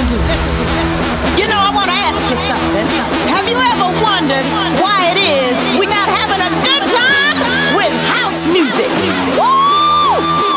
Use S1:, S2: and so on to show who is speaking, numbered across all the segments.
S1: to. You know, I want to ask you something. Have you ever wondered why it is we're not having a good time with house music? Woo!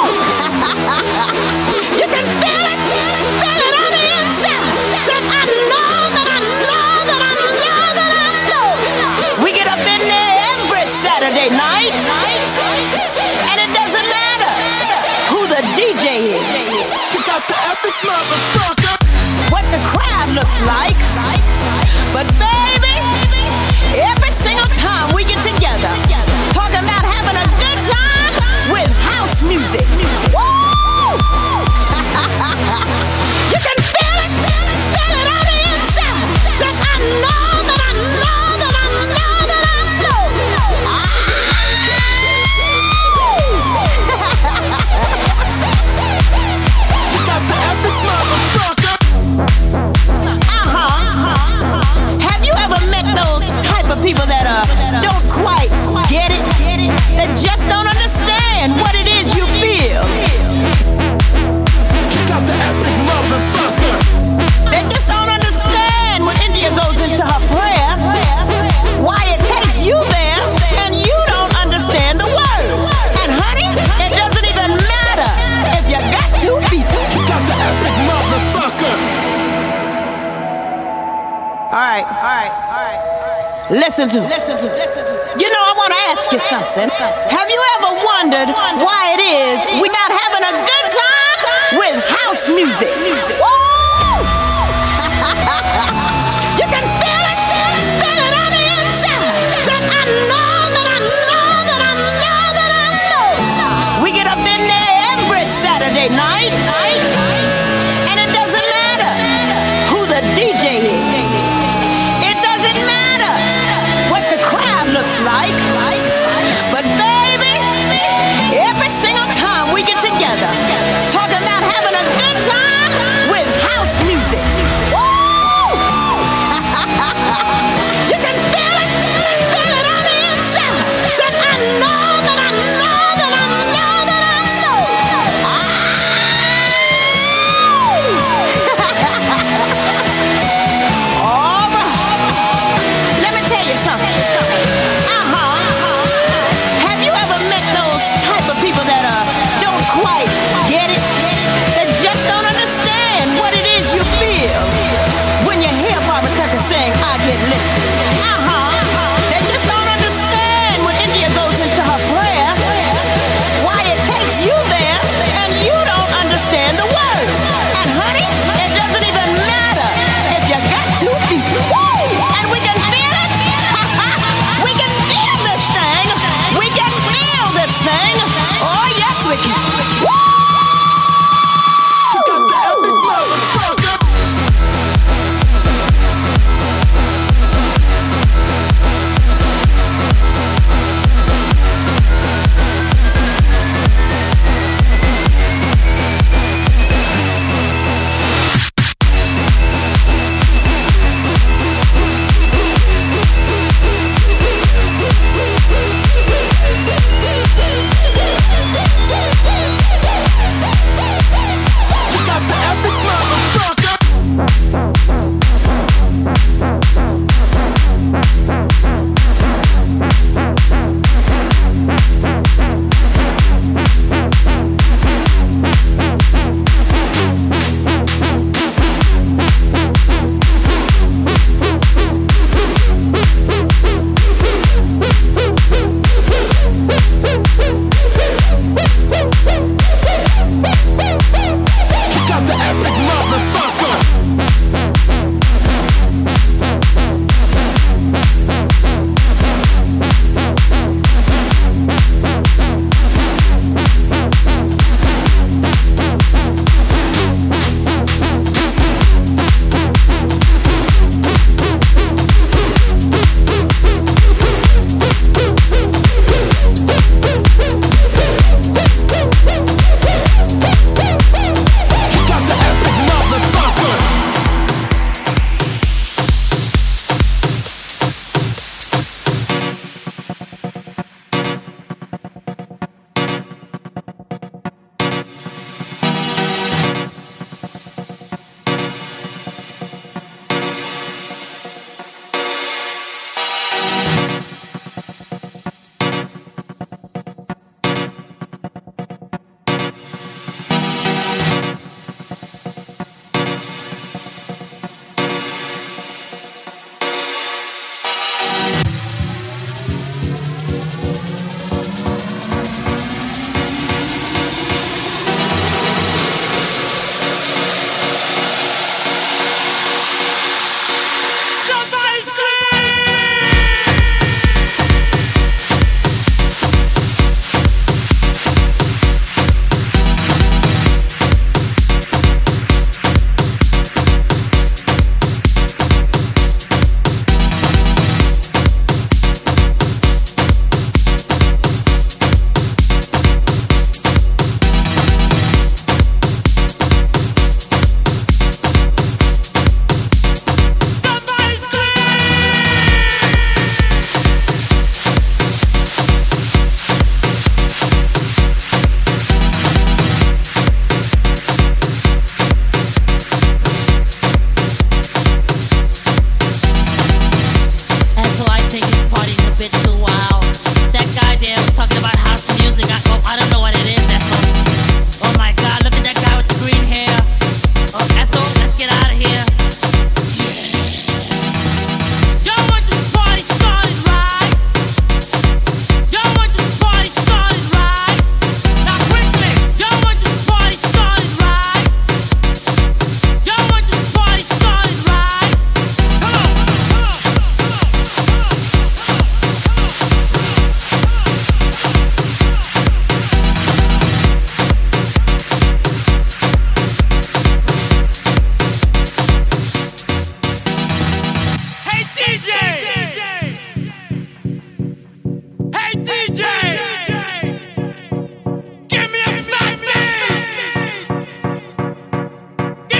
S1: You can feel it on the inside. Say, I know that I know that I know that I know. We get up in there every Saturday night, and it doesn't matter who the DJ is.
S2: You got the epic motherfucker.
S1: What the crowd looks like. But baby, every single time we get together, talking about having a good time with house music. Woo! You can feel it on the inside. Say, I know that I know that I know that I know.
S2: You got the epic motherfucker.
S1: Have you ever met those type of people that don't quite get it? That just don't understand what it is you feel?
S2: You got the epic motherfucker.
S1: They just don't understand when India goes into her prayer, why it takes you there and you don't understand the words. And honey, it doesn't even matter if you got 2 feet.
S2: You got the epic motherfucker.
S1: All right. Listen to. You know, I want to ask you something. Have you ever wondered why it is we're not having a good time with house music? Woo! You can feel it on the inside. Say, I know that I know that I know that I know. We get up in there every Saturday night, and it doesn't matter who the DJ is. It doesn't matter what the crowd looks like. But baby, every single time we get together, talking about having a good time with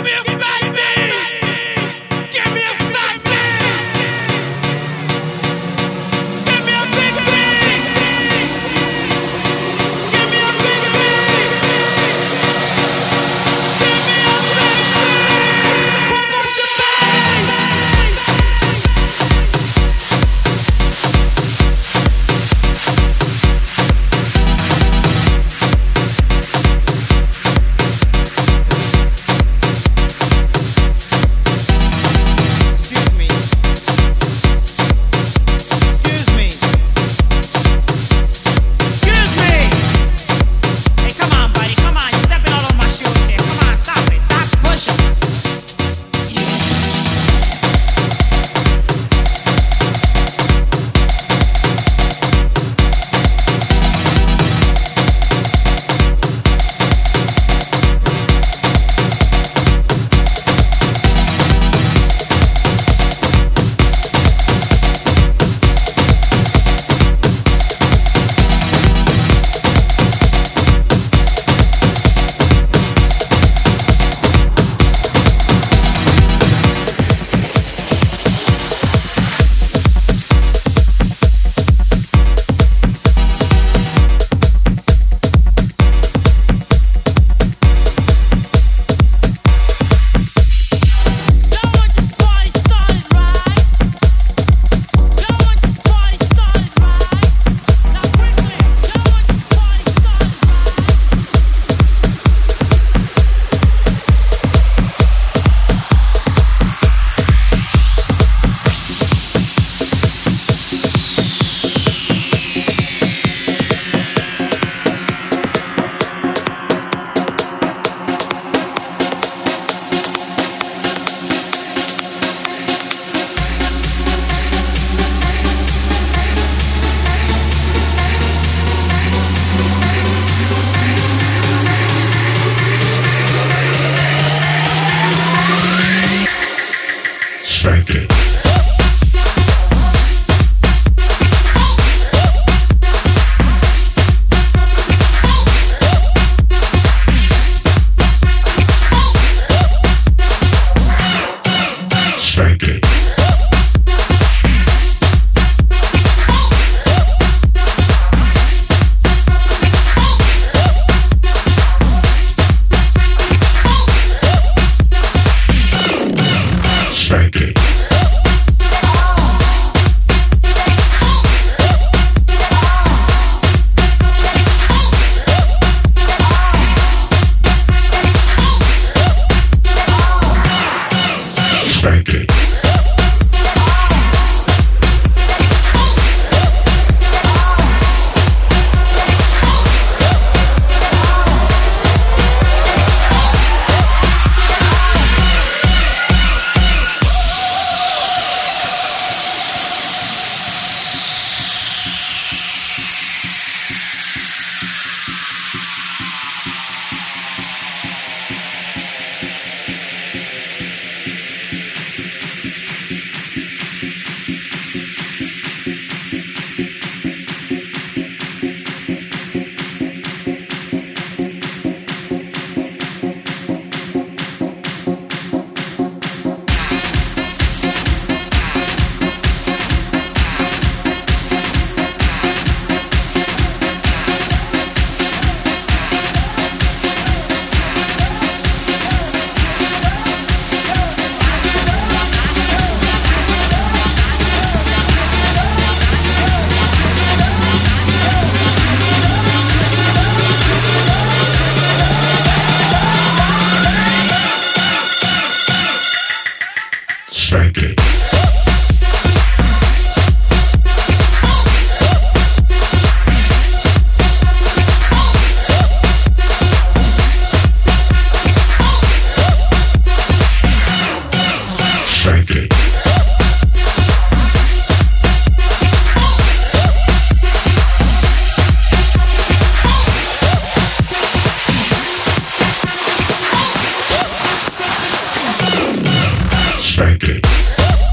S3: Spank it.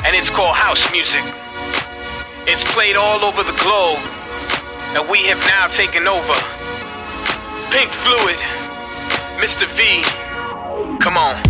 S3: and it's called house music. It's played all over the globe, and we have now taken over. Pink Fluid, Mr. V, come on.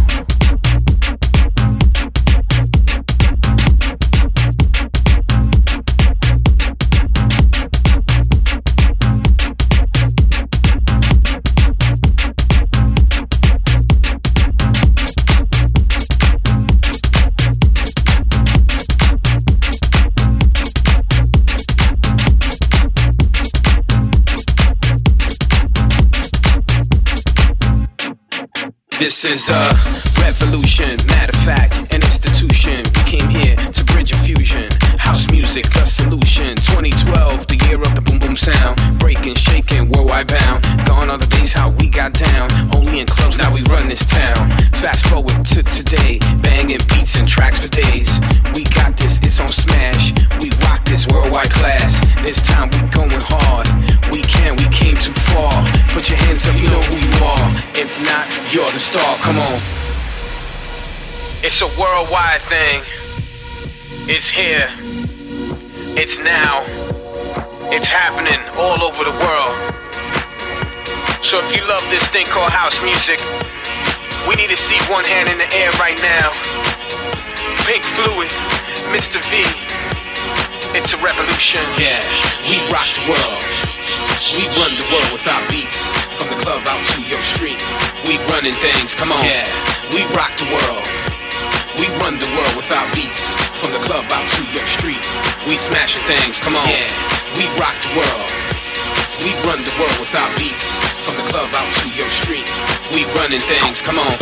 S4: This is a revolution, matter of fact, an institution. We came here to bridge a fusion. House music, a solution. 2012, the year of the boom boom sound. Breaking, shaking, worldwide bound. Gone are the days how we got down. Only in clubs, now we run this town. Fast forward to today, banging beats and tracks for days. We got this, it's on smash. We rock this worldwide class. This time we going hard. We came too far. Put your hands up, you know who you are. If not, you're the star, come on.
S3: It's a worldwide thing. It's here. It's now. It's happening all over the world. So if you love this thing called house music, we need to see one hand in the air right now. Pink Fluid, Mr. V. It's a revolution.
S4: Yeah, we rock the world. We run the world with our beats. From the club out to your street. We running things, come on. Yeah, we rock the world. We run the world with our beats. From the club out to your street. We smashing things, come on. Yeah, we rock the world. We run the world with our beats. From the club out to your street. We running things, come on.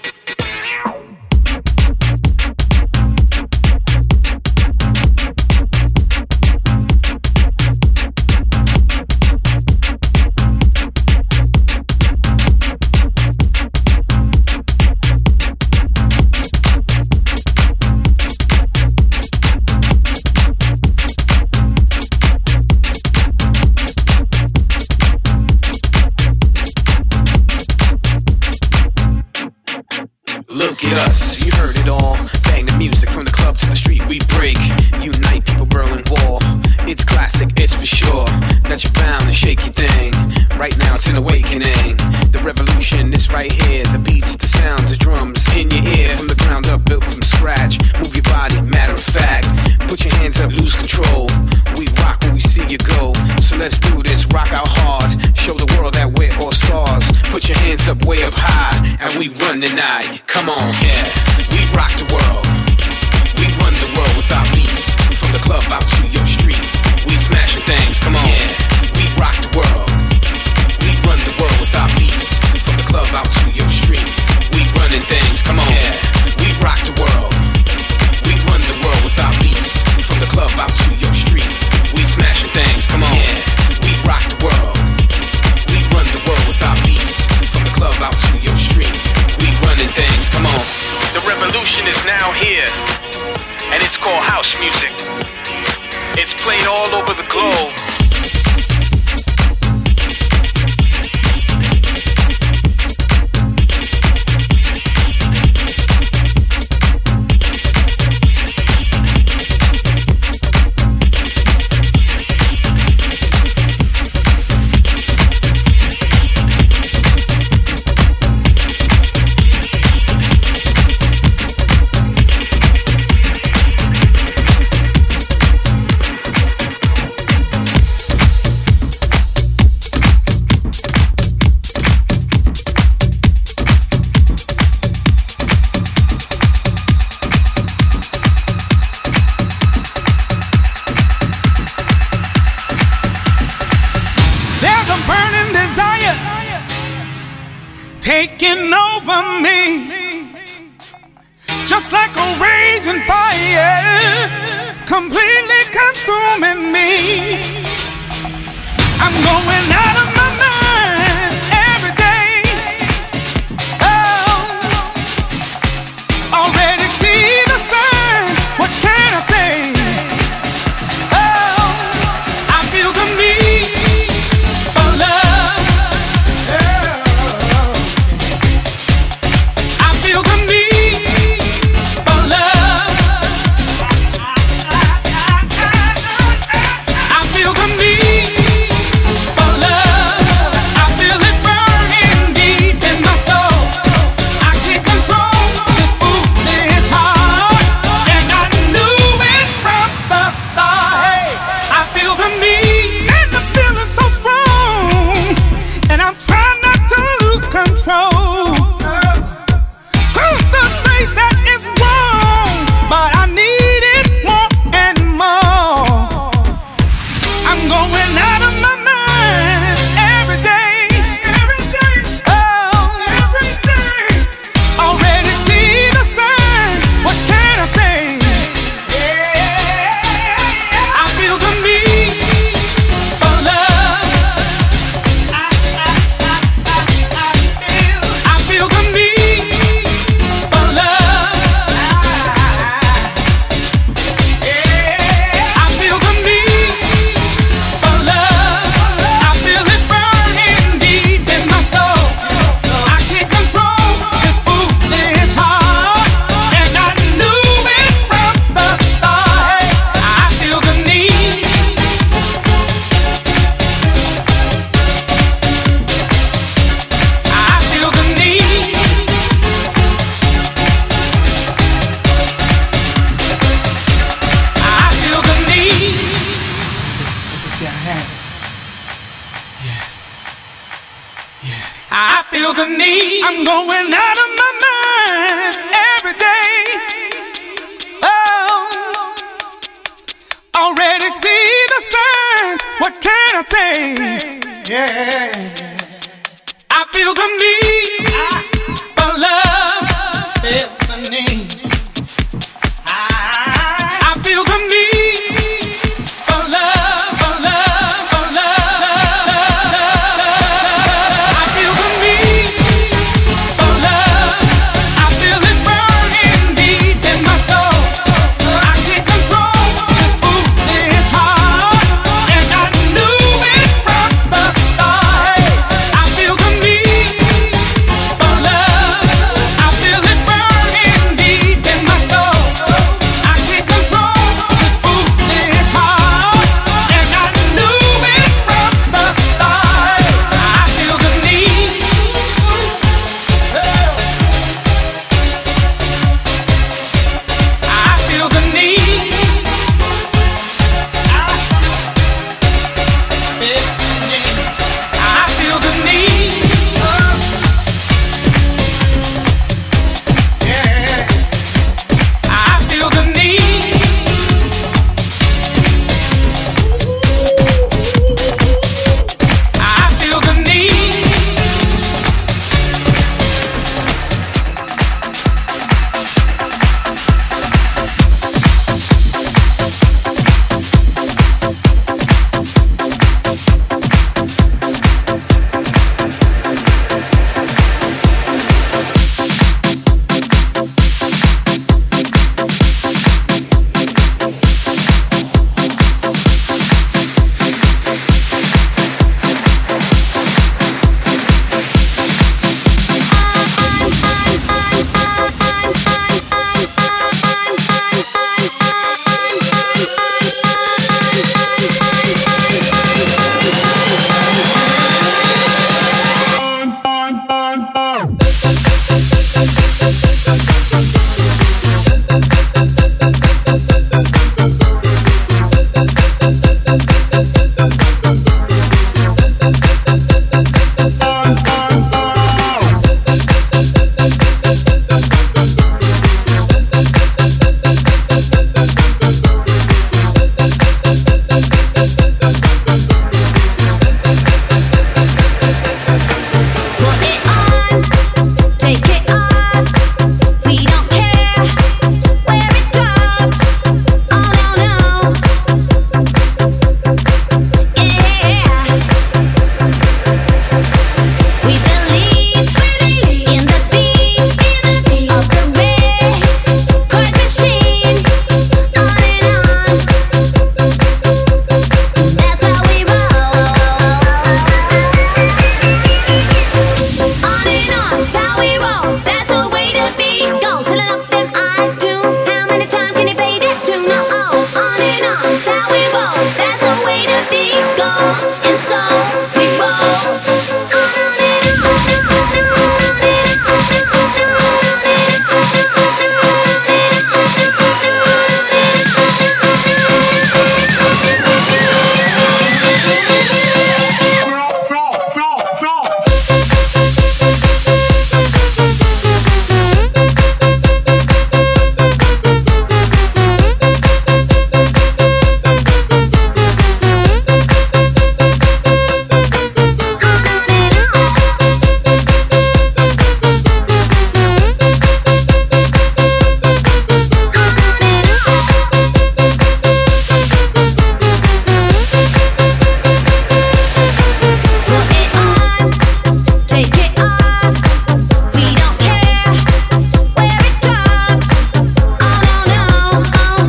S4: Look at us, you heard it all. Bang the music from the club to the street, we break. Unite people, Berlin Wall. It's classic, it's for sure. That you're bound to shake your thing. Right now it's an awakening. The revolution is right here. The beats, the sounds, the drums in your ear. From the ground up, built from scratch. Move your body, matter of fact. Put your hands up, lose control. We rock when we see you go. So let's do this, rock out hard. Show the world that we're all stars. Put your hands up, way up high. And we run the night, come on. Yeah, we rock the world. We run the world with our beats. From the club out to your street. We smashing things, come on. Yeah, we rock the world. We run the world with our beats. From the club out to your street. We running things, come on. Yeah, we rock the world. We run the world with our beats. From the club out to your street. We smashing things, come on. Yeah, we rock the world. We run the world with our beats. From the club out to your street. We running things, come on.
S3: The revolution is now here, and it's called house music. It's played all over the globe.
S5: Taking over me, just like a raging fire, completely consuming me. I'm going out of my mind every day. Oh, already see the signs. What can I say? Oh, I feel the need for love. I feel the need for love. feel the need. I'm going out of my mind every day. Oh, already see the signs. What can I say? Yeah, I feel the need for love. Feel the need. I feel the need for love, for love, for love. I feel the need for love. I feel it burning deep in my soul. I can't control this foolish heart, and I knew it from the start. I feel the need for love. I feel it burning deep in my soul. I can't control this foolish heart, and I knew it from the start. I feel the need. I feel the need. I feel the need. Yeah, I feel the need. I feel the need.
S1: Take it off. We don't care where it drops. Oh no no. Yeah. We believe in the beat of the record machine. On and on. That's how we roll. On and on, that's how we roll. That's the way the beat goes. Filling up them iTunes. How many times can you play that tune? Oh, on and on, that's how we roll. That's the way the beat goes, and so we roll. On and on, on and take it off. We don't care where it drops. Oh no no.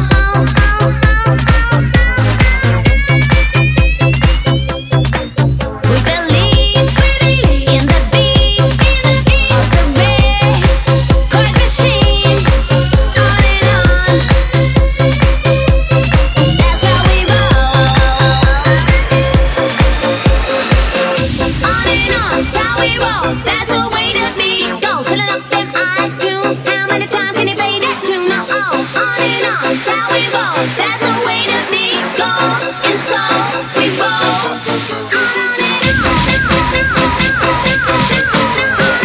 S1: We believe in the beat of the record machine. On and on. That's how we roll. On and on, that's how we roll. That's the way the beat goes. Filling up them iTunes. How many times can you play that tune? Oh, on and on, that's how we roll. That's the way the beat goes, and so we roll. On and on, on and on.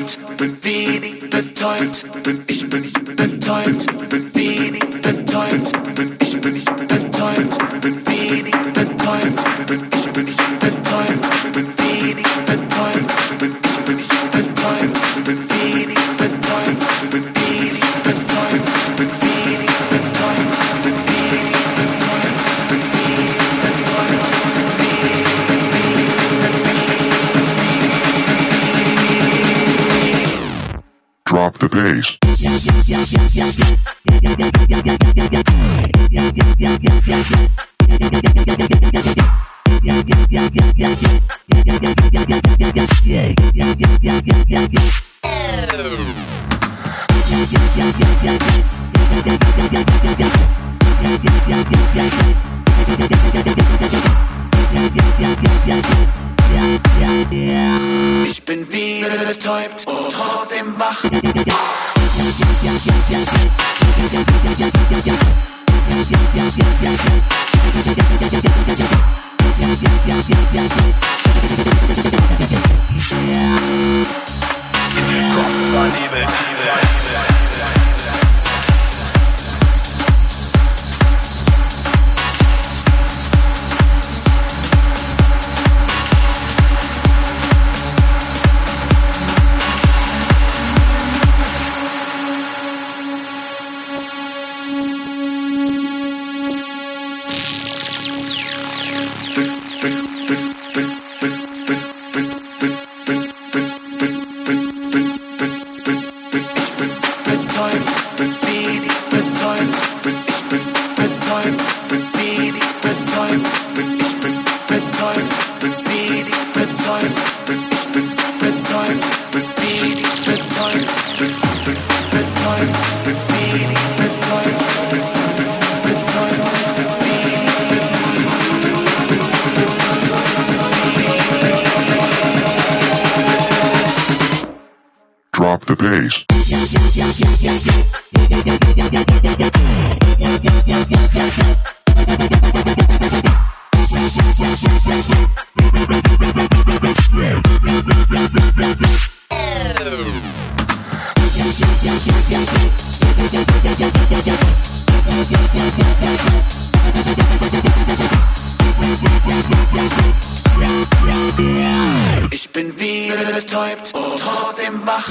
S6: Drop the bass.
S4: Ich bin wie betäubt und trotzdem wach. Kopf vernebelt. Drop the bass. Ich bin wie betäubt und trotzdem wach.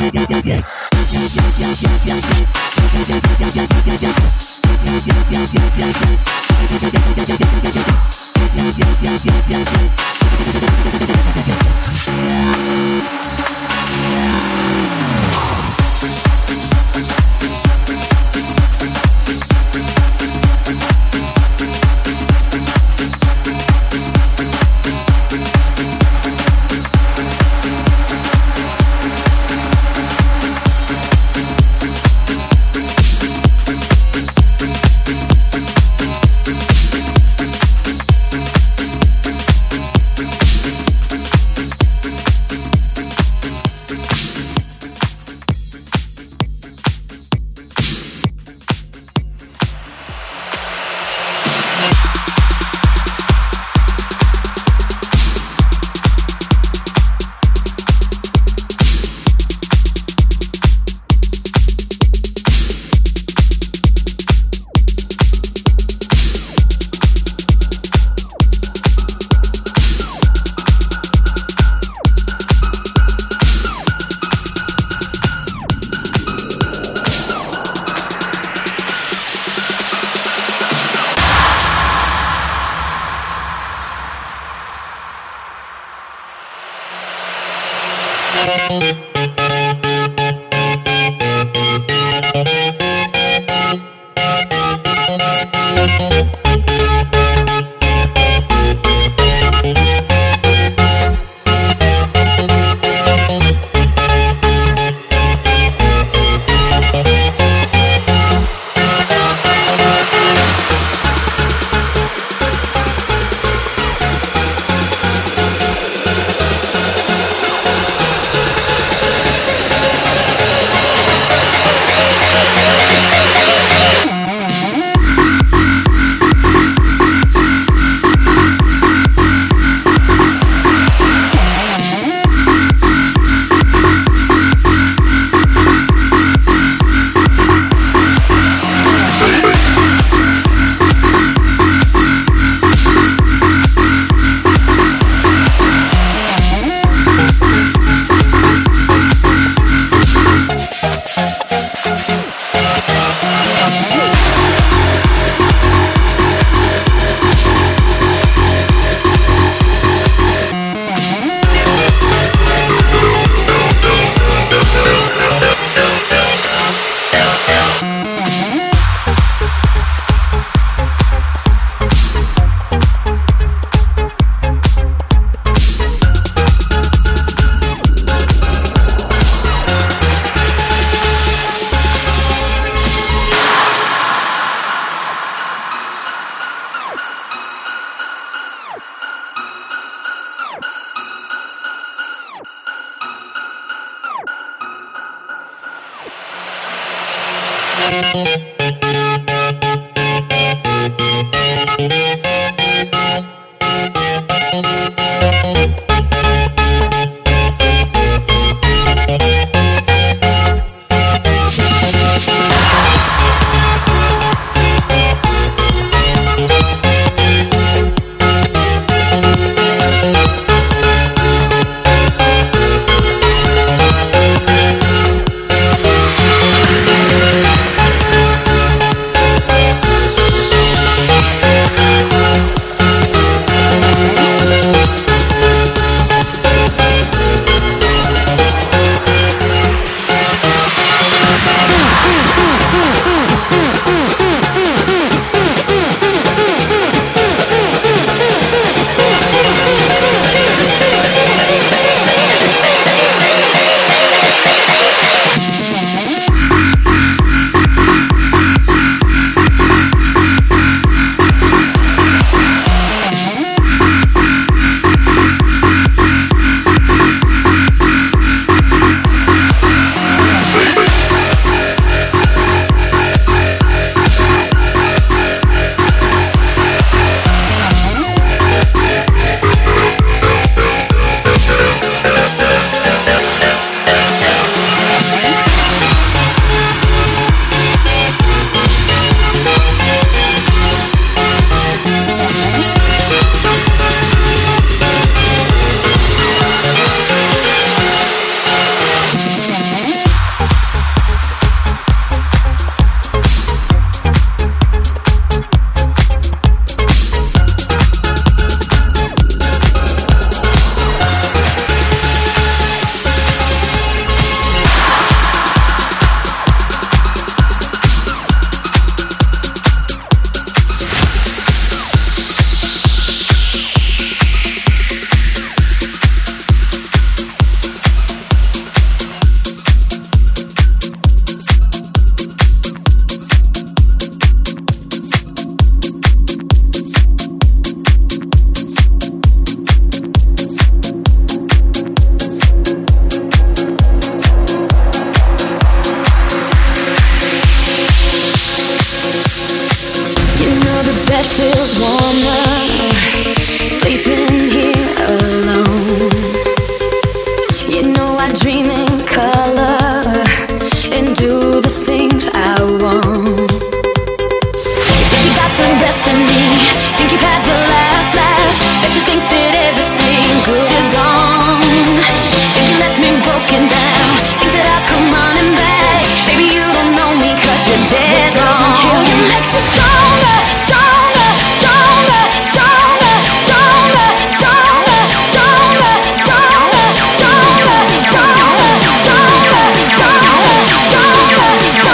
S6: Stronger.